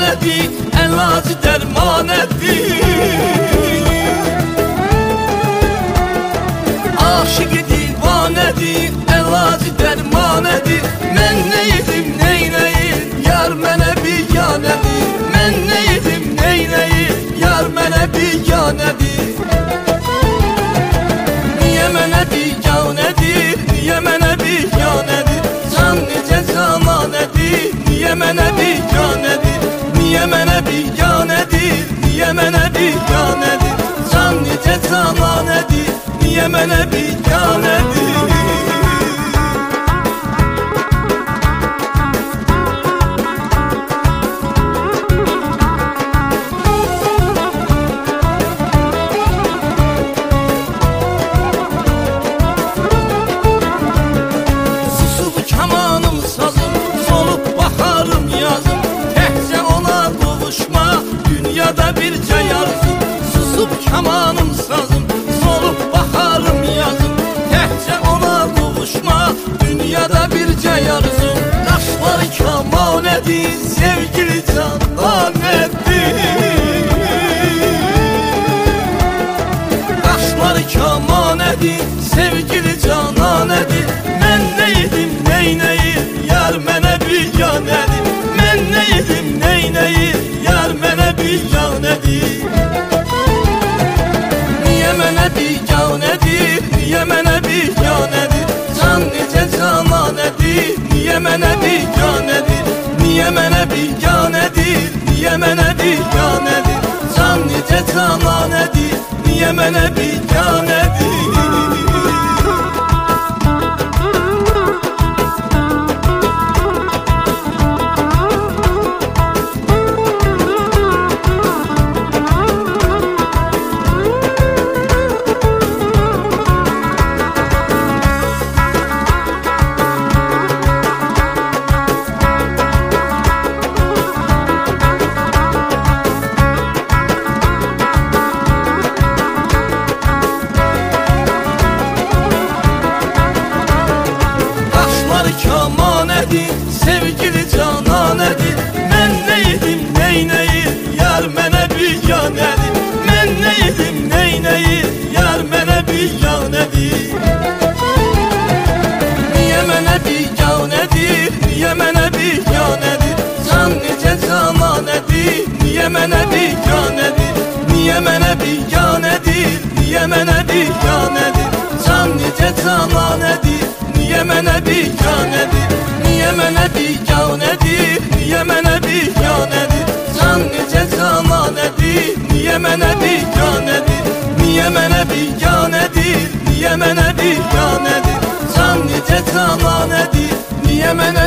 zamanədir, əlacı dərmanədir. Aşıqı divanədir, əlacı dərmanədir. Mən nə edim, neynəyim, yar mənə biganədir. Mən nə edim, neynəyim, yar mənə biganədir. Niyə mənə biganədir, niyə mənə biganədir? Can necə zamanədir, niyə mənə biganədir? Niyə mənə biganədir, niyə mənə biganədir? Can necə zamanədir, niyə mənə biganədir? Bircə yarzım, susub kamanım sazım, solub baxarım yazım. Təhcə ona qovuşmaq, dünyada bircə yarzım. Qaşları kamanədir, sevgili cananədir. Qaşları kamanədir, sevgili cananədir. Mən nə edim, neynəyim, yar mənə biganədir. Mən nə edim, neynəyim, yar mənə biganədir. Niyə mənə biganədir, niyə mənə biganədir? Can necə zamanədir, niyə mənə biganədir? Niyə mənə biganədir, niyə mənə biganədir? Can necə zamanədir, niyə mənə biganədir? Sevgili cananədir. Mən nə edim, neynəyim, yar mənə biganədir. Mən nə edim, neynəyim, yar mənə biganədir. Niyə mənə biganədir, niyə mənə biganədir? Can necə zamanədir, niyə mənə biganədir? Niyə mənə biganədir, niyə mənə biganədir? Can necə zamanədir, niyə mənə biganədir? Niyə mənə biganədir, niyə mənə biganədir? Can necə zamanədir, niyə mənə biganədir? Niyə mənə biganədir, niyə mənə biganədir? Can necə zamanədir, niyə mənə